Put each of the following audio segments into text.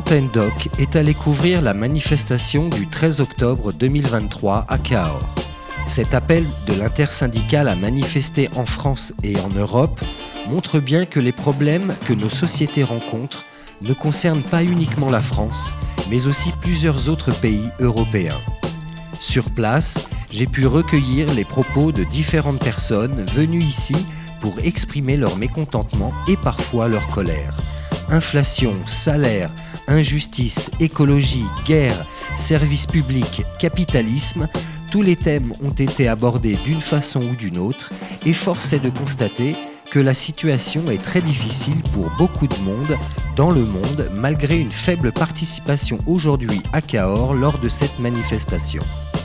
l'antenne Doc est allé couvrir la manifestation du 13 octobre 2023 à Cahors. Cet appel de l'intersyndicale à manifester en France et en Europe montre bien que les problèmes que nos sociétés rencontrent ne concernent pas uniquement la France, mais aussi plusieurs autres pays européens. Sur place, j'ai pu recueillir les propos de différentes personnes venues ici pour exprimer leur mécontentement et parfois leur colère. Inflation, salaire, injustice, écologie, guerre, services publics, capitalisme, tous les thèmes ont été abordés d'une façon ou d'une autre et force est de constater que la situation est très difficile pour beaucoup de monde dans le monde malgré une faible participation aujourd'hui à Cahors lors de cette manifestation.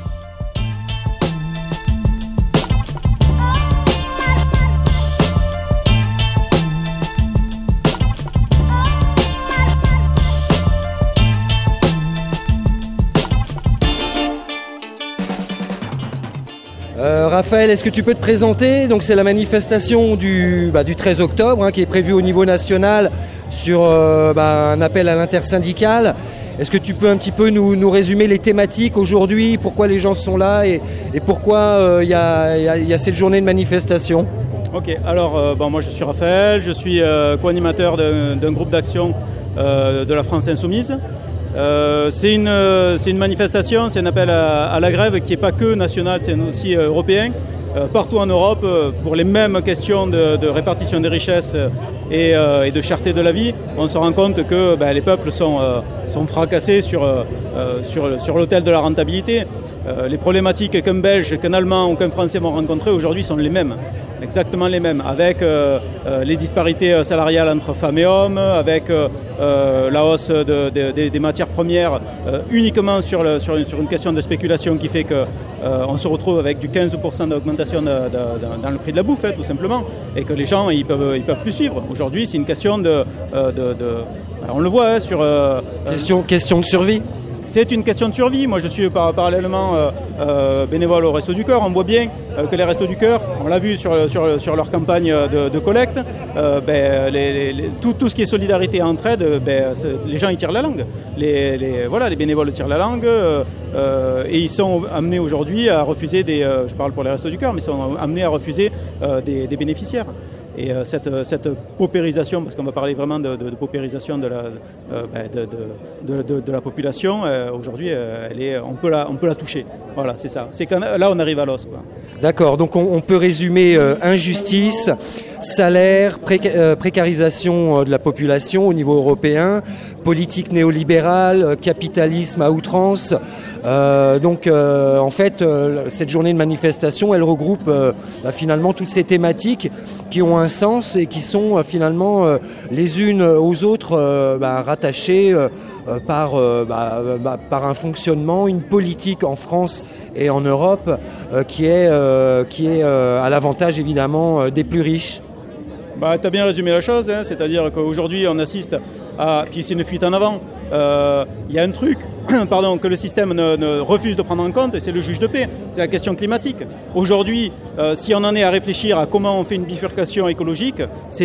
Raphaël, est-ce que tu peux te présenter ? Donc c'est la manifestation du 13 octobre qui est prévue au niveau national sur un appel à l'intersyndicale. Est-ce que tu peux un petit peu nous résumer les thématiques aujourd'hui, pourquoi les gens sont là et pourquoi il y a cette journée de manifestation ? Ok, alors moi je suis Raphaël, je suis co-animateur d'un groupe d'action de la France Insoumise. C'est une manifestation, c'est un appel à la grève qui n'est pas que national, c'est aussi européen. Partout en Europe, pour les mêmes questions de répartition des richesses et de cherté de la vie, on se rend compte que les peuples sont fracassés sur l'autel de la rentabilité. Les problématiques qu'un Belge, qu'un Allemand ou qu'un Français vont rencontrer aujourd'hui sont les mêmes. Exactement les mêmes, avec les disparités salariales entre femmes et hommes, avec la hausse des matières premières uniquement sur une question de spéculation qui fait qu'on se retrouve avec du 15% d'augmentation dans le prix de la bouffe, tout simplement, et que les gens ils peuvent plus suivre. Aujourd'hui, c'est une question on le voit sur... Question de survie. C'est une question de survie. Moi, je suis parallèlement bénévole au Restos du Cœur. On voit bien que les Restos du Cœur, on l'a vu sur leur campagne de collecte, tout ce qui est solidarité et entraide, les gens ils tirent la langue. Les bénévoles tirent la langue et ils sont amenés aujourd'hui à refuser je parle pour les Restos du Cœur, mais ils sont amenés à refuser des bénéficiaires. Et cette paupérisation, parce qu'on va parler vraiment de paupérisation de la population, aujourd'hui, on peut la toucher. Voilà, c'est ça. Là, on arrive à l'os, quoi. D'accord, donc on peut résumer injustice, salaire, précarisation de la population au niveau européen, politique néolibérale, capitalisme à outrance. En fait, cette journée de manifestation, elle regroupe finalement toutes ces thématiques qui ont un sens et qui sont finalement les unes aux autres rattachées par un fonctionnement, une politique en France et en Europe qui est à l'avantage évidemment des plus riches. Tu as bien résumé la chose, c'est-à-dire qu'aujourd'hui on assiste à, puis c'est une fuite en avant, il y a un truc que le système ne refuse de prendre en compte, et c'est le juge de paix, c'est la question climatique. Aujourd'hui, si on en est à réfléchir à comment on fait une bifurcation écologique, elle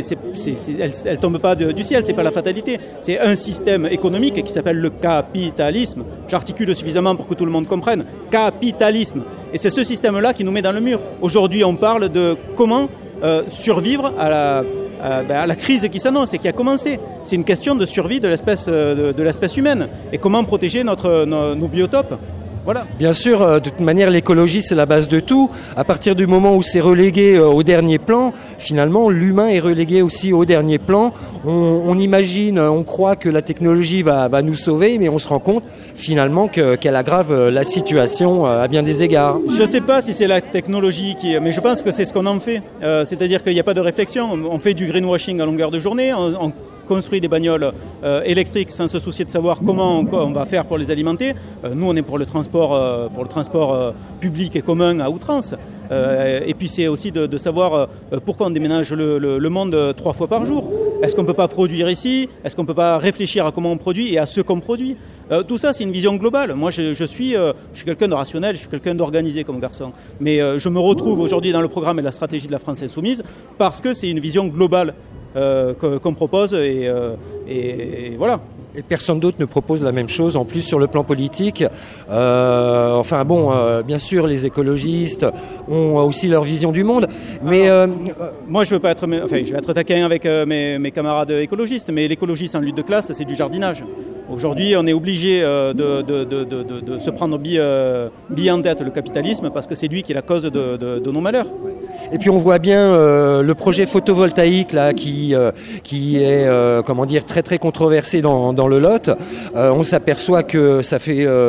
ne tombe pas du ciel, c'est pas la fatalité, c'est un système économique qui s'appelle le capitalisme. J'articule suffisamment pour que tout le monde comprenne, capitalisme. Et c'est ce système-là qui nous met dans le mur. Aujourd'hui, on parle de comment survivre à la crise qui s'annonce et qui a commencé. C'est une question de survie de l'espèce humaine et comment protéger nos biotopes. Voilà. Bien sûr, de toute manière, l'écologie, c'est la base de tout. À partir du moment où c'est relégué au dernier plan, finalement, l'humain est relégué aussi au dernier plan. On imagine, on croit que la technologie va nous sauver, mais on se rend compte finalement qu'elle aggrave la situation à bien des égards. Je ne sais pas si c'est la technologie mais je pense que c'est ce qu'on en fait. C'est-à-dire qu'il n'y a pas de réflexion. On fait du greenwashing à longueur de journée. On construit des bagnoles électriques sans se soucier de savoir comment on va faire pour les alimenter. Nous, on est pour le transport public et commun à outrance. Et puis c'est aussi de savoir pourquoi on déménage le monde 3 fois par jour. Est-ce qu'on ne peut pas produire ici ? Est-ce qu'on ne peut pas réfléchir à comment on produit et à ce qu'on produit ? Tout ça, c'est une vision globale. Moi, je suis quelqu'un de rationnel, je suis quelqu'un d'organisé comme garçon. Mais je me retrouve aujourd'hui dans le programme et la stratégie de la France Insoumise parce que c'est une vision globale qu'on propose et voilà. Et personne d'autre ne propose la même chose, en plus sur le plan politique. Bien sûr, les écologistes ont aussi leur vision du monde, mais... Moi, je vais être taquin avec mes camarades écologistes, mais l'écologiste en lutte de classe, c'est du jardinage. Aujourd'hui, on est obligé de se prendre bille en tête le capitalisme, parce que c'est lui qui est la cause de nos malheurs. Et puis on voit bien le projet photovoltaïque là, qui est très très controversé dans le Lot. On s'aperçoit que ça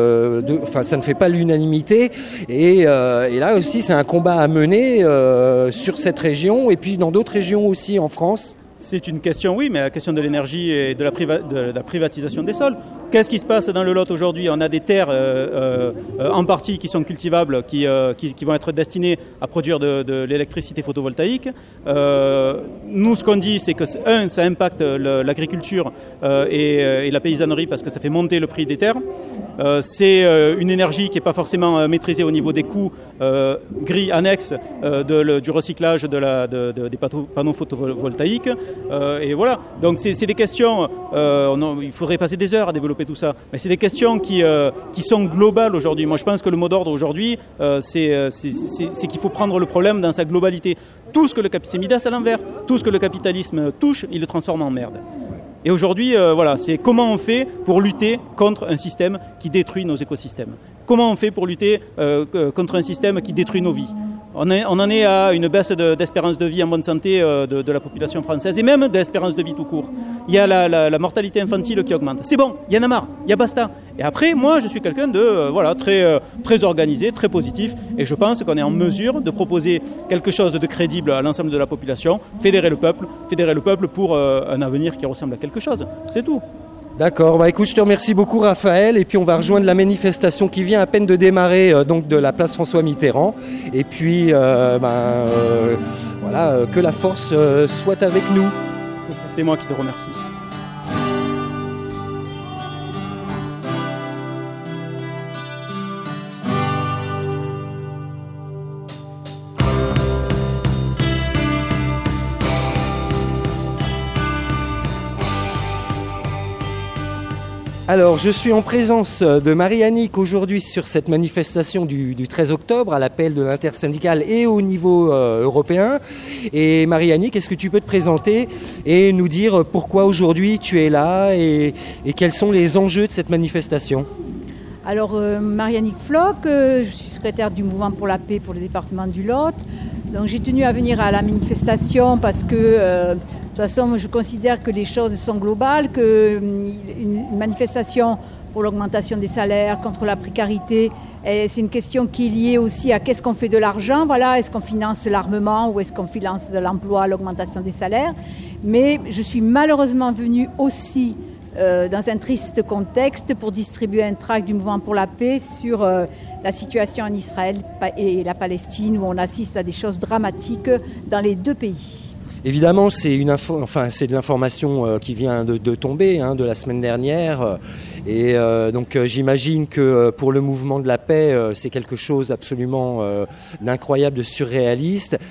ne fait pas l'unanimité. Et là aussi, c'est un combat à mener sur cette région et puis dans d'autres régions aussi en France. C'est une question, oui, mais la question de l'énergie et de la privatisation des sols. Qu'est-ce qui se passe dans le Lot aujourd'hui ? On a des terres en partie qui sont cultivables, qui vont être destinées à produire de l'électricité photovoltaïque. Nous, ce qu'on dit, c'est que, ça impacte l'agriculture et la paysannerie parce que ça fait monter le prix des terres. C'est une énergie qui n'est pas forcément maîtrisée au niveau des coûts gris annexes du recyclage des panneaux photovoltaïques. Et voilà, donc c'est des questions, il faudrait passer des heures à développer tout ça, mais c'est des questions qui sont globales aujourd'hui. Moi je pense que le mot d'ordre aujourd'hui, c'est qu'il faut prendre le problème dans sa globalité. Tout ce que le capitalisme, c'est Midas à l'envers, tout ce que le capitalisme touche, il le transforme en merde. Et aujourd'hui, c'est comment on fait pour lutter contre un système qui détruit nos écosystèmes. Comment on fait pour lutter contre un système qui détruit nos vies. On en est à une baisse d'espérance de vie en bonne santé de la population française et même de l'espérance de vie tout court. Il y a la mortalité infantile qui augmente. C'est bon, il y en a marre, il y a basta. Et après, moi, je suis quelqu'un de très organisé, très positif et je pense qu'on est en mesure de proposer quelque chose de crédible à l'ensemble de la population, fédérer le peuple pour un avenir qui ressemble à quelque chose. C'est tout. D'accord, écoute, je te remercie beaucoup Raphaël et puis on va rejoindre la manifestation qui vient à peine de démarrer donc de la place François Mitterrand et puis que la force soit avec nous. C'est moi qui te remercie. Alors, je suis en présence de Marie-Annick aujourd'hui sur cette manifestation du 13 octobre à l'appel de l'intersyndicale et au niveau européen. Et Marie-Annick, est-ce que tu peux te présenter et nous dire pourquoi aujourd'hui tu es là et quels sont les enjeux de cette manifestation ? Alors, Marie-Annick Floch, je suis secrétaire du Mouvement pour la paix pour le département du Lot. Donc, j'ai tenu à venir à la manifestation parce que... de toute façon, je considère que les choses sont globales, qu'une manifestation pour l'augmentation des salaires, contre la précarité, c'est une question qui est liée aussi à qu'est-ce qu'on fait de l'argent. Voilà, est-ce qu'on finance l'armement ou est-ce qu'on finance de l'emploi, l'augmentation des salaires. Mais je suis malheureusement venue aussi dans un triste contexte pour distribuer un tract du Mouvement pour la paix sur la situation en Israël et la Palestine où on assiste à des choses dramatiques dans les deux pays. Évidemment, c'est de l'information qui vient de tomber de la semaine dernière. Et donc j'imagine que pour le mouvement de la paix, c'est quelque chose absolument d'incroyable, de surréaliste.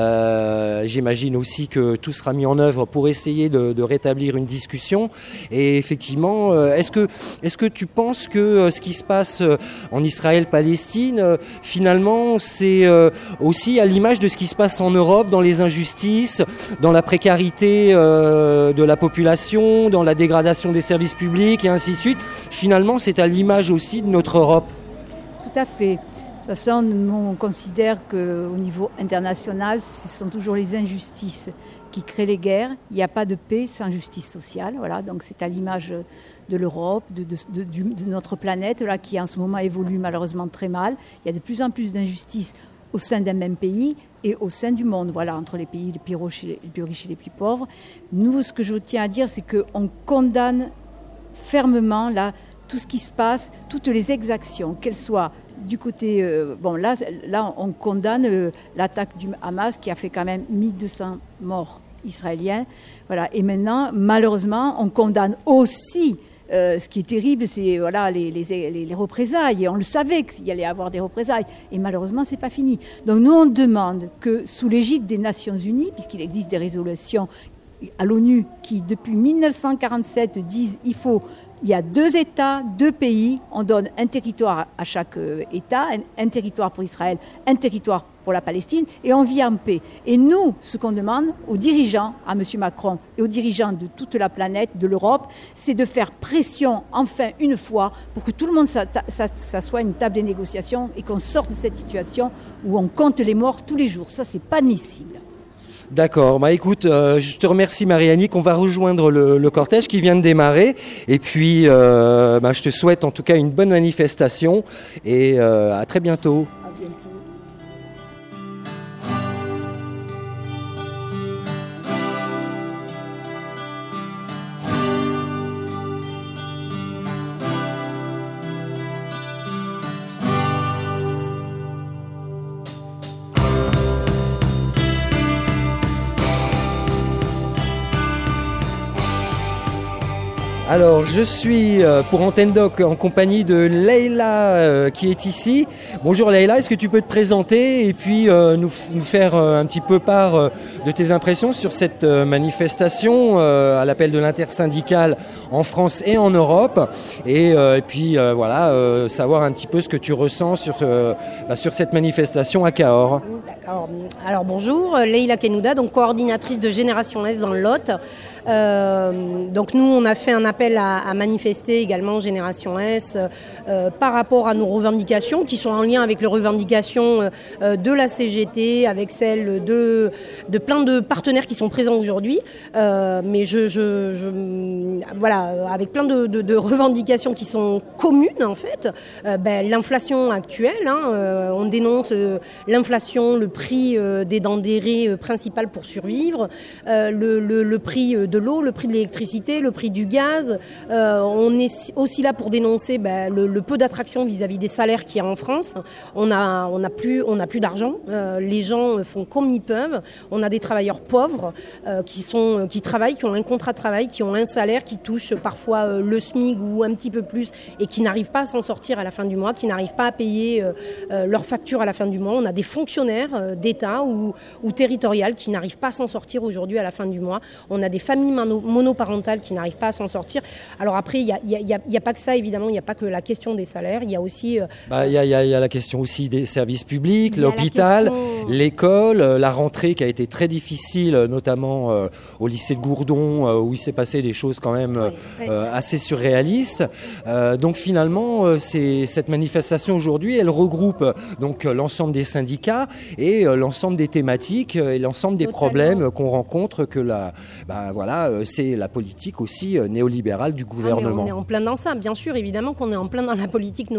J'imagine aussi que tout sera mis en œuvre pour essayer de rétablir une discussion. Et effectivement, est-ce que tu penses que ce qui se passe en Israël-Palestine, finalement, c'est aussi à l'image de ce qui se passe en Europe, dans les injustices, dans la précarité de la population, dans la dégradation des services publics et ainsi de suite. Finalement, c'est à l'image aussi de notre Europe. Tout à fait. De toute façon, nous, on considère qu'au niveau international, ce sont toujours les injustices qui créent les guerres. Il n'y a pas de paix sans justice sociale. Voilà. Donc c'est à l'image de l'Europe, de notre planète, là, qui en ce moment évolue malheureusement très mal. Il y a de plus en plus d'injustices au sein d'un même pays et au sein du monde, voilà, entre les pays les plus riches et les plus pauvres. Nous, ce que je tiens à dire, c'est qu'on condamne fermement là, tout ce qui se passe, toutes les exactions, qu'elles soient du côté... là, on condamne l'attaque du Hamas qui a fait quand même 1200 morts israéliens. Voilà. Et maintenant, malheureusement, on condamne aussi... ce qui est terrible, c'est les représailles. Et on le savait qu'il y allait y avoir des représailles. Et malheureusement, ce n'est pas fini. Donc nous, on demande que, sous l'égide des Nations Unies, puisqu'il existe des résolutions à l'ONU qui, depuis 1947, disent il y a 2 États, 2 pays, on donne un territoire à chaque État, un territoire pour Israël, un territoire pour la Palestine, et on vit en paix. Et nous, ce qu'on demande aux dirigeants, à M. Macron et aux dirigeants de toute la planète, de l'Europe, c'est de faire pression, enfin, une fois, pour que tout le monde s'assoie à une table des négociations et qu'on sorte de cette situation où on compte les morts tous les jours. Ça, c'est pas admissible. D'accord, écoute, je te remercie Marie-Annick, on va rejoindre le cortège qui vient de démarrer et puis je te souhaite en tout cas une bonne manifestation et à très bientôt. À bientôt. Alors, je suis pour Antenne Doc en compagnie de Leïla qui est ici. Bonjour Leïla, est-ce que tu peux te présenter et puis nous faire un petit peu part de tes impressions sur cette manifestation à l'appel de l'intersyndicale en France et en Europe et puis savoir un petit peu ce que tu ressens sur cette manifestation à Cahors. D'accord. Alors bonjour, Leïla Kenouda, donc coordinatrice de Génération S dans le Lot. Donc nous on a fait un appel à manifester également Génération S par rapport à nos revendications qui sont en lien avec les revendications de la CGT, avec celles de plein de partenaires qui sont présents aujourd'hui, mais avec plein de revendications qui sont communes en fait. L'inflation actuelle, on dénonce l'inflation, le prix des denrées principales pour survivre, le prix de l'eau, le prix de l'électricité, le prix du gaz. On est aussi là pour dénoncer le peu d'attraction vis-à-vis des salaires qu'il y a en France. On n'a plus d'argent. Les gens font comme ils peuvent. On a des travailleurs pauvres qui travaillent, qui ont un contrat de travail, qui ont un salaire, qui touchent parfois le SMIC ou un petit peu plus et qui n'arrivent pas à s'en sortir à la fin du mois, qui n'arrivent pas à payer leurs factures à la fin du mois. On a des fonctionnaires d'État ou territoriales qui n'arrivent pas à s'en sortir aujourd'hui à la fin du mois. On a des familles monoparentales qui n'arrivent pas à s'en sortir. Alors après, il y a pas que ça, évidemment, il n'y a pas que la question des salaires, il y a aussi... Il y a la question aussi des services publics, l'hôpital, l'école, la rentrée qui a été très difficile, notamment au lycée de Gourdon, où il s'est passé des choses quand même assez surréalistes. Donc finalement, cette manifestation aujourd'hui, elle regroupe donc l'ensemble des syndicats et l'ensemble des thématiques et l'ensemble des problèmes qu'on rencontre, que c'est la politique aussi néolibérale du gouvernement. On est en plein dans ça, bien sûr, évidemment qu'on est en plein dans la politique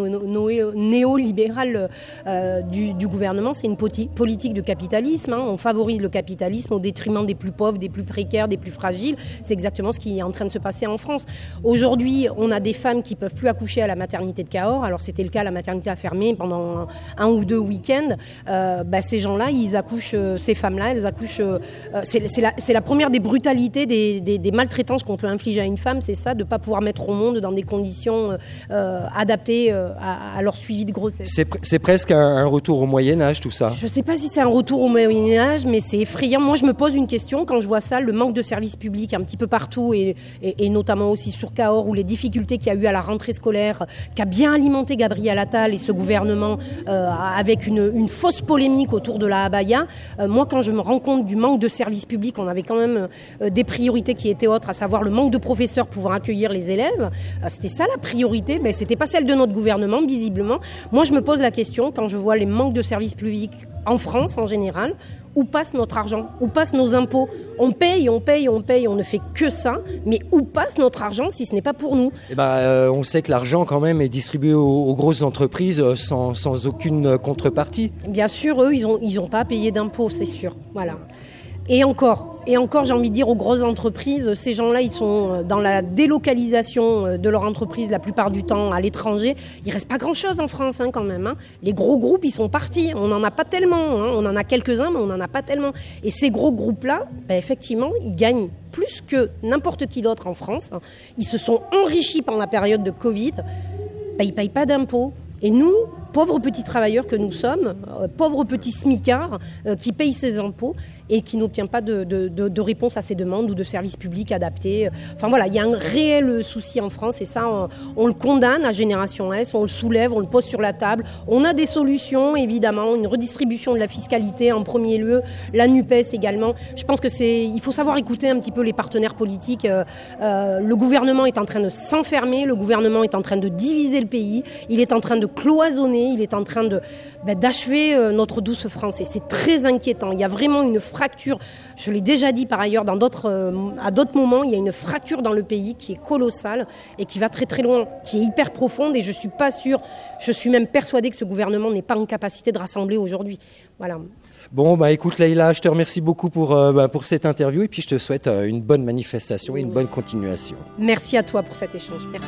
néolibérale du gouvernement. C'est une politique de capitalisme, on favorise le capitalisme au détriment des plus pauvres, des plus précaires, des plus fragiles. C'est exactement ce qui est en train de se passer en France. Aujourd'hui, on a des femmes qui ne peuvent plus accoucher à la maternité de Cahors. Alors c'était le cas, la maternité a fermé pendant un ou 2 week-ends. Ces gens-là, ils accouchent, ces femmes-là, elles accouchent. C'est la première des brutalités, des maltraitances qu'on peut infliger à une femme, c'est ça, de ne pas pouvoir mettre au monde dans des conditions adaptées à leur suivi de grossesse. C'est presque un retour au Moyen-Âge, tout ça. Je ne sais pas si c'est un retour au Moyen-Âge, mais c'est effrayant. Moi, je me pose une question quand je vois ça, le manque de services publics un petit peu partout, et notamment aussi sur Cahors, où les difficultés qu'il y a eu à la rentrée scolaire, qui a bien alimenté Gabriel Attal et ce gouvernement avec une fausse polémique autour de la abaya. Moi, quand je me rends compte du manque de services publics, on avait quand même des priorités qui étaient autres, à savoir le manque de professeurs pouvant accueillir les élèves. C'était ça la priorité, mais c'était pas celle de notre gouvernement, visiblement. Moi, je me pose la question, quand je vois les manques de services publics en France en général, où passe notre argent? Où passent nos impôts? On paye, on ne fait que ça, mais où passe notre argent si ce n'est pas pour nous? On sait que l'argent quand même est distribué aux grosses entreprises sans aucune contrepartie. Bien sûr, eux, ils ont pas à payer d'impôts, c'est sûr. Voilà. Et encore, j'ai envie de dire aux grosses entreprises, ces gens-là, ils sont dans la délocalisation de leur entreprise la plupart du temps à l'étranger. Il reste pas grand-chose en France quand même. Les gros groupes, ils sont partis. On n'en a pas tellement. On en a quelques-uns, mais on n'en a pas tellement. Et ces gros groupes-là, effectivement, ils gagnent plus que n'importe qui d'autre en France. Ils se sont enrichis pendant la période de Covid. Ils ne payent pas d'impôts. Et nous, pauvres petits travailleurs que nous sommes, pauvres petits smicards qui payent ces impôts, et qui n'obtient pas de réponse à ses demandes ou de services publics adaptés. Enfin voilà, il y a un réel souci en France et ça, on le condamne à Génération S, on le soulève, on le pose sur la table. On a des solutions, évidemment, une redistribution de la fiscalité en premier lieu, la NUPES également. Je pense il faut savoir écouter un petit peu les partenaires politiques. Le gouvernement est en train de s'enfermer, le gouvernement est en train de diviser le pays, il est en train de cloisonner, il est en train d'achever notre douce France. Et c'est très inquiétant. Il y a vraiment une fracture, je l'ai déjà dit par ailleurs à d'autres moments, il y a une fracture dans le pays qui est colossale et qui va très très loin, qui est hyper profonde et je suis pas sûre, je suis même persuadée que ce gouvernement n'est pas en capacité de rassembler aujourd'hui. Voilà. Bon, écoute Leïla, je te remercie beaucoup pour cette interview et puis je te souhaite une bonne manifestation et une bonne continuation. Merci à toi pour cet échange. Merci.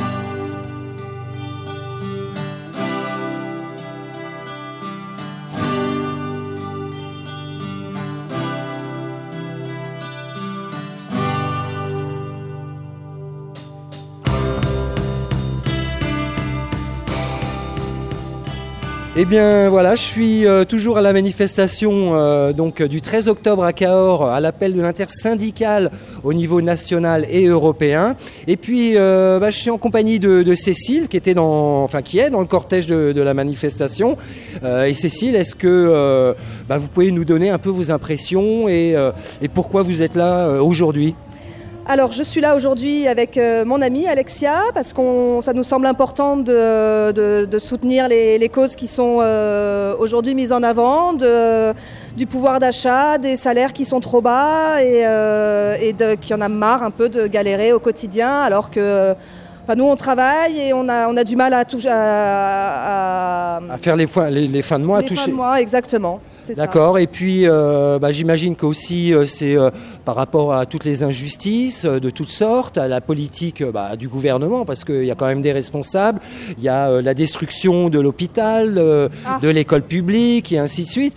Eh bien voilà, je suis toujours à la manifestation du 13 octobre à Cahors à l'appel de l'intersyndicale au niveau national et européen. Et puis je suis en compagnie de Cécile qui est dans le cortège de la manifestation. Et Cécile, est-ce que vous pouvez nous donner un peu vos impressions et pourquoi vous êtes là aujourd'hui ? Alors je suis là aujourd'hui avec mon amie Alexia parce que ça nous semble important de soutenir les causes qui sont aujourd'hui mises en avant, du pouvoir d'achat, des salaires qui sont trop bas et qu'il y en a marre un peu de galérer au quotidien alors que nous on travaille et on a du mal à faire les fins de mois, fins de mois, exactement. D'accord, et puis j'imagine qu'aussi c'est par rapport à toutes les injustices de toutes sortes, à la politique du gouvernement, parce qu'il y a quand même des responsables, il y a la destruction de l'hôpital, de l'école publique et ainsi de suite.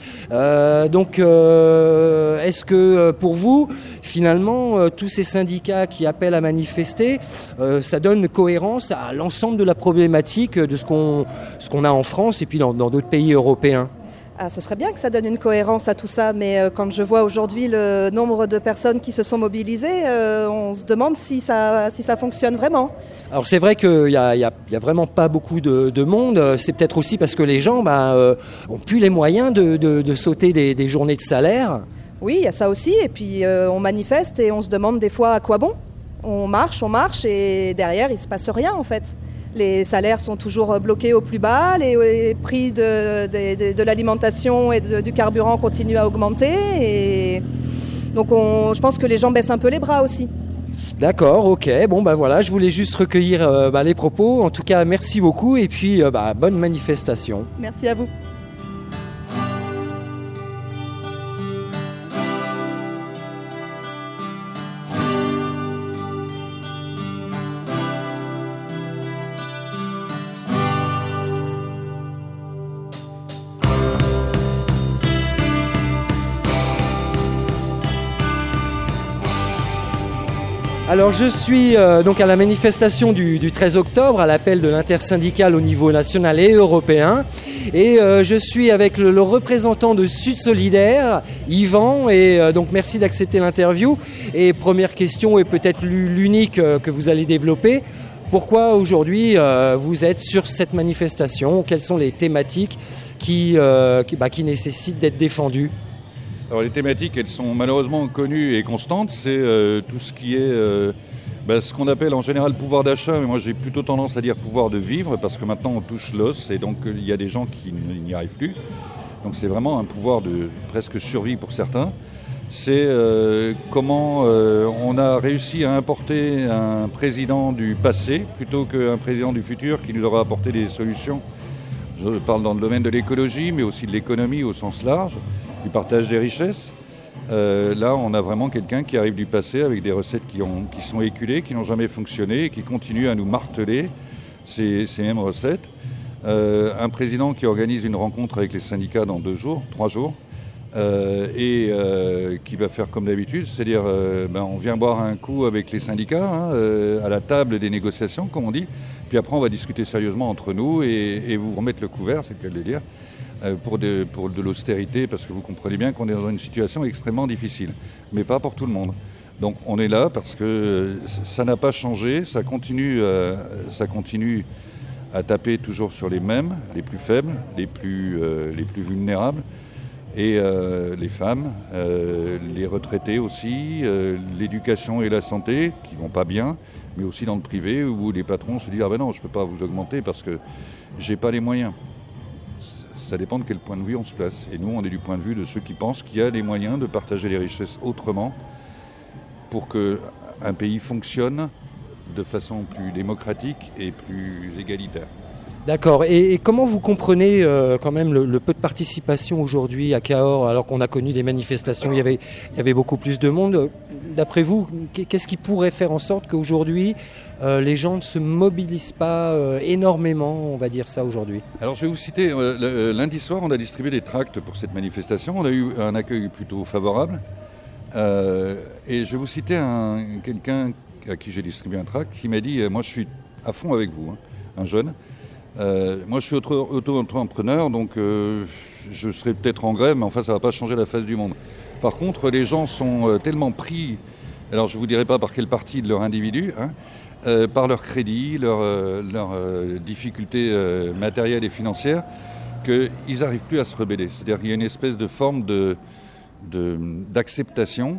Est-ce que pour vous, finalement, tous ces syndicats qui appellent à manifester, ça donne cohérence à l'ensemble de la problématique de ce qu'on a en France et puis dans d'autres pays européens ? Ce serait bien que ça donne une cohérence à tout ça, mais quand je vois aujourd'hui le nombre de personnes qui se sont mobilisées, on se demande si ça fonctionne vraiment. Alors c'est vrai qu'il y a vraiment pas beaucoup de monde, c'est peut-être aussi parce que les gens ont plus les moyens de sauter des journées de salaire. Oui, il y a ça aussi, et puis on manifeste et on se demande des fois à quoi bon. On marche et derrière il ne se passe rien en fait. Les salaires sont toujours bloqués au plus bas, les prix de l'alimentation et du carburant continuent à augmenter. Et donc je pense que les gens baissent un peu les bras aussi. D'accord, ok. Bon, voilà, je voulais juste recueillir les propos. En tout cas, merci beaucoup et puis bonne manifestation. Merci à vous. Alors je suis donc à la manifestation du 13 octobre, à l'appel de l'intersyndicale au niveau national et européen. Et je suis avec le représentant de Sud Solidaire, Yvan, et donc merci d'accepter l'interview. Et première question, et peut-être l'unique que vous allez développer, pourquoi aujourd'hui vous êtes sur cette manifestation ? Quelles sont les thématiques qui nécessitent d'être défendues ? Alors les thématiques, elles sont malheureusement connues et constantes. C'est tout ce qui est ce qu'on appelle en général pouvoir d'achat, mais moi j'ai plutôt tendance à dire pouvoir de vivre, parce que maintenant on touche l'os et donc il y a des gens qui n'y arrivent plus. Donc c'est vraiment un pouvoir de presque survie pour certains. C'est comment on a réussi à importer un président du passé plutôt qu'un président du futur qui nous aura apporté des solutions. Je parle dans le domaine de l'écologie, mais aussi de l'économie au sens large, du partage des richesses. Là, on a vraiment quelqu'un qui arrive du passé avec des recettes qui sont éculées, qui n'ont jamais fonctionné et qui continuent à nous marteler ces mêmes recettes. Un président qui organise une rencontre avec les syndicats dans 3 jours, et qui va faire comme d'habitude, c'est-à-dire on vient boire un coup avec les syndicats à la table des négociations, comme on dit, puis après on va discuter sérieusement entre nous et vous remettre le couvert, c'est le cas de le dire. pour de l'austérité, parce que vous comprenez bien qu'on est dans une situation extrêmement difficile, mais pas pour tout le monde. Donc on est là parce que ça n'a pas changé, ça continue à taper toujours sur les mêmes, les plus faibles, les plus vulnérables, et les femmes, les retraités aussi, l'éducation et la santé qui vont pas bien, mais aussi dans le privé où les patrons se disent « Ah ben non, je ne peux pas vous augmenter parce que j'ai pas les moyens ». Ça dépend de quel point de vue on se place. Et nous, on est du point de vue de ceux qui pensent qu'il y a des moyens de partager les richesses autrement pour qu'un pays fonctionne de façon plus démocratique et plus égalitaire. D'accord. Et comment vous comprenez quand même le peu de participation aujourd'hui à Cahors, alors qu'on a connu des manifestations, il y avait beaucoup plus de monde. D'après vous, qu'est-ce qui pourrait faire en sorte qu'aujourd'hui, les gens ne se mobilisent pas énormément, on va dire ça aujourd'hui? Alors je vais vous citer, lundi soir, on a distribué des tracts pour cette manifestation. On a eu un accueil plutôt favorable. Et je vais vous citer quelqu'un à qui j'ai distribué un tract qui m'a dit « Moi, je suis à fond avec vous, hein, un jeune. Moi, je suis auto-entrepreneur, donc je serai peut-être en grève, mais enfin, ça ne va pas changer la face du monde. Par contre, les gens sont tellement pris, alors je ne vous dirai pas par quelle partie de leur individu, hein, par leur crédit, leurs difficultés matérielles et financières, qu'ils n'arrivent plus à se rebeller. C'est-à-dire qu'il y a une espèce de forme d'acceptation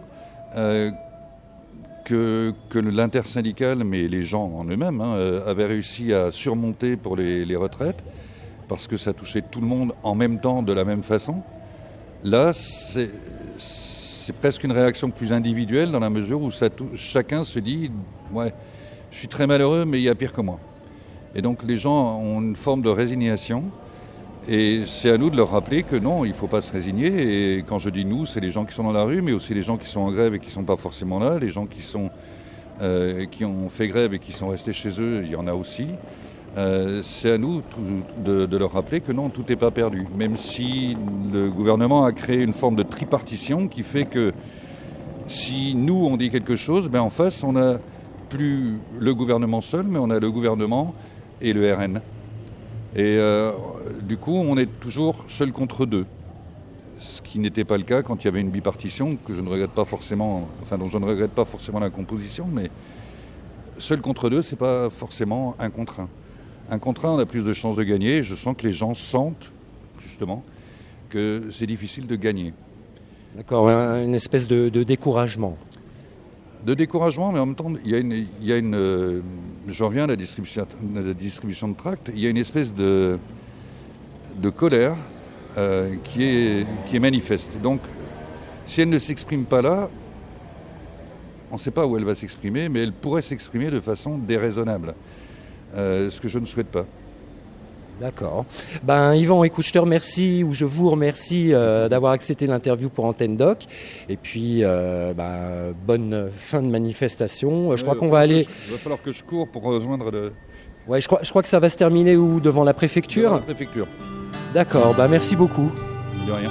que l'intersyndicale, mais les gens en eux-mêmes, avaient réussi à surmonter pour les retraites, parce que ça touchait tout le monde en même temps, de la même façon. Là, c'est presque une réaction plus individuelle, dans la mesure où chacun se dit « Ouais, je suis très malheureux, mais il y a pire que moi ». Et donc les gens ont une forme de résignation, et c'est à nous de leur rappeler que non, il ne faut pas se résigner. Et quand je dis nous, c'est les gens qui sont dans la rue, mais aussi les gens qui sont en grève et qui ne sont pas forcément là, les gens qui ont fait grève et qui sont restés chez eux, il y en a aussi. C'est à nous de leur rappeler que non, tout n'est pas perdu. Même si le gouvernement a créé une forme de tripartition qui fait que si nous, on dit quelque chose, ben en face, on n'a plus le gouvernement seul, mais on a le gouvernement et le RN. Et du coup, on est toujours seul contre deux. Ce qui n'était pas le cas quand il y avait une bipartition, que je ne regrette pas forcément, dont je ne regrette pas forcément la composition, mais seul contre deux, c'est pas forcément un contre un. Un contre un, on a plus de chances de gagner. Je sens que les gens sentent, justement, que c'est difficile de gagner. D'accord, une espèce de découragement. De découragement, mais en même temps, il y a une je reviens à la distribution de tracts, il y a une espèce de colère qui est manifeste. Donc, si elle ne s'exprime pas là, on ne sait pas où elle va s'exprimer, mais elle pourrait s'exprimer de façon déraisonnable, ce que je ne souhaite pas. D'accord. Yvan, écoute, je vous remercie d'avoir accepté l'interview pour Antenne Doc. Et puis, bonne fin de manifestation. Je crois qu'on va aller... Il va falloir que je cours pour rejoindre le... Ouais, je crois que ça va se terminer où? Devant la préfecture? Devant la préfecture. D'accord, merci beaucoup. De rien.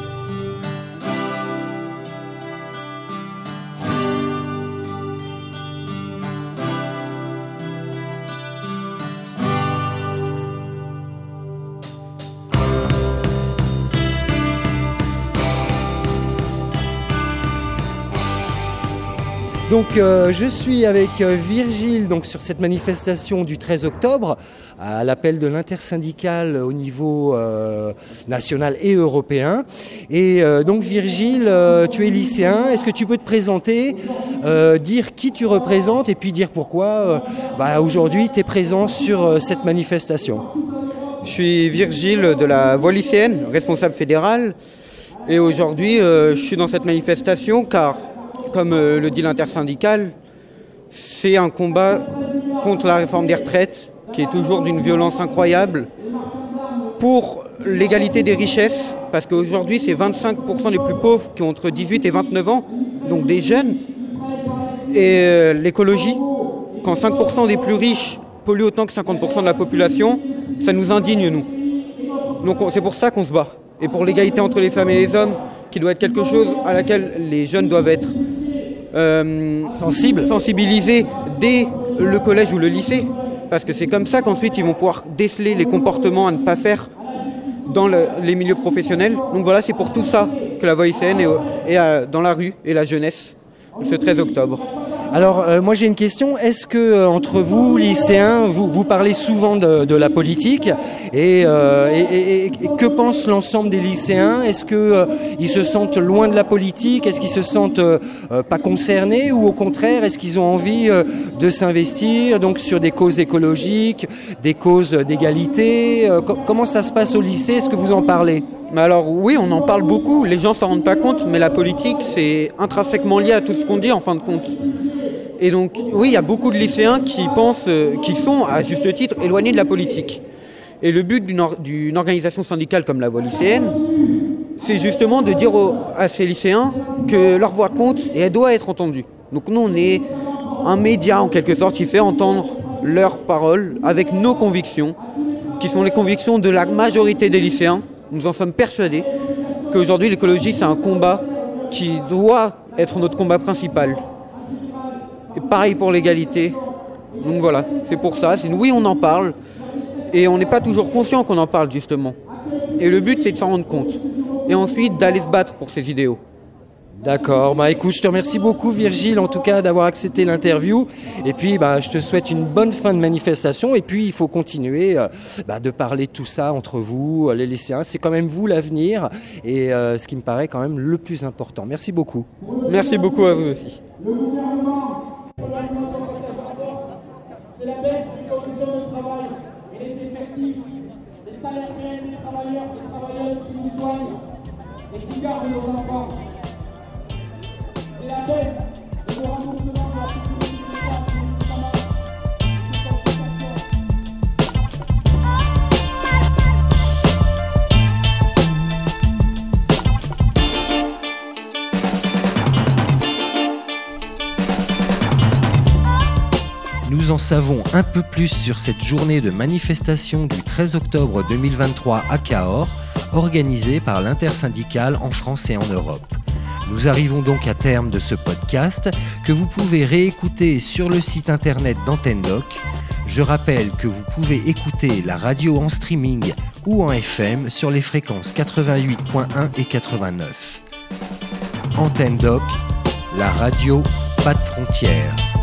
Donc je suis avec Virgile sur cette manifestation du 13 octobre à l'appel de l'intersyndicale au niveau national et européen. Et donc Virgile, tu es lycéen, est-ce que tu peux te présenter, dire qui tu représentes et puis dire pourquoi aujourd'hui tu es présent sur cette manifestation? Je suis Virgile de la Voix lycéenne, responsable fédéral. Et aujourd'hui je suis dans cette manifestation car, comme le dit l'intersyndicale, c'est un combat contre la réforme des retraites qui est toujours d'une violence incroyable, pour l'égalité des richesses, parce qu'aujourd'hui c'est 25% des plus pauvres qui ont entre 18 et 29 ans, donc des jeunes, et l'écologie, quand 5% des plus riches polluent autant que 50% de la population, ça nous indigne nous. Donc c'est pour ça qu'on se bat, et pour l'égalité entre les femmes et les hommes, qui doit être quelque chose à laquelle les jeunes doivent être sensibilisés dès le collège ou le lycée, parce que c'est comme ça qu'ensuite ils vont pouvoir déceler les comportements à ne pas faire dans les milieux professionnels. Donc voilà, c'est pour tout ça que la Voix lycéenne est dans la rue et la jeunesse ce 13 octobre. Alors moi j'ai une question, est-ce que entre vous lycéens, vous parlez souvent de la politique et que pense l'ensemble des lycéens? Est-ce qu'ils se sentent loin de la politique? Est-ce qu'ils se sentent pas concernés ou au contraire est-ce qu'ils ont envie de s'investir donc sur des causes écologiques, des causes d'égalité? Comment ça se passe au lycée? Est-ce que vous en parlez? Alors oui, on en parle beaucoup, les gens s'en rendent pas compte, mais la politique c'est intrinsèquement lié à tout ce qu'on dit en fin de compte. Et donc oui, il y a beaucoup de lycéens qui sont à juste titre éloignés de la politique. Et le but d'une organisation syndicale comme la Voix lycéenne, c'est justement de dire à ces lycéens que leur voix compte et elle doit être entendue. Donc nous on est un média en quelque sorte qui fait entendre leurs paroles avec nos convictions, qui sont les convictions de la majorité des lycéens. Nous en sommes persuadés qu'aujourd'hui l'écologie c'est un combat qui doit être notre combat principal. Et pareil pour l'égalité. Donc voilà, c'est pour ça. Oui, on en parle et on n'est pas toujours conscient qu'on en parle justement. Et le but c'est de s'en rendre compte et ensuite d'aller se battre pour ces idéaux. D'accord, écoute, je te remercie beaucoup Virgile en tout cas d'avoir accepté l'interview et puis je te souhaite une bonne fin de manifestation et puis il faut continuer de parler de tout ça entre vous, les lycéens, c'est quand même vous l'avenir et ce qui me paraît quand même le plus important. Merci beaucoup. Merci beaucoup à vous aussi. C'est la baisse des conditions de travail et les effectifs, les salaires réels des travailleurs qui nous soignent et qui gardent nos enfants. C'est la baisse de nos remboursements de la sécurité sociale pour les Nous en savons un peu plus sur cette journée de manifestation du 13 octobre 2023 à Cahors, organisée par l'intersyndicale en France et en Europe. Nous arrivons donc à terme de ce podcast que vous pouvez réécouter sur le site internet d'Antenne Doc. Je rappelle que vous pouvez écouter la radio en streaming ou en FM sur les fréquences 88.1 et 89. Antenne Doc, la radio pas de frontières.